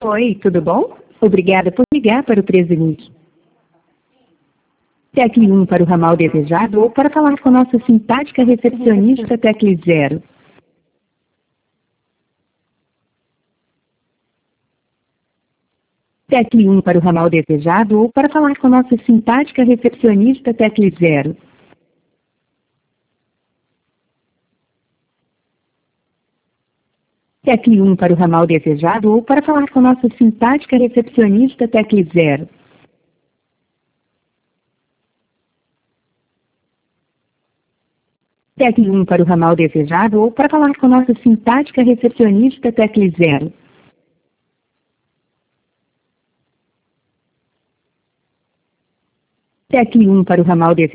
Oi, tudo bom? Obrigada por ligar para o 1320. Tecle 1 para o ramal desejado ou para falar com nossa simpática recepcionista, tecle 0. Tecle 1 para o ramal desejado ou para falar com nossa simpática recepcionista, tecle 0. Tecle 1 para o ramal desejado ou para falar com nossa simpática recepcionista, tecle 0. Tecle 1 para o ramal desejado ou para falar com nossa simpática recepcionista, tecle 0. Tecle 1 para o ramal desejado.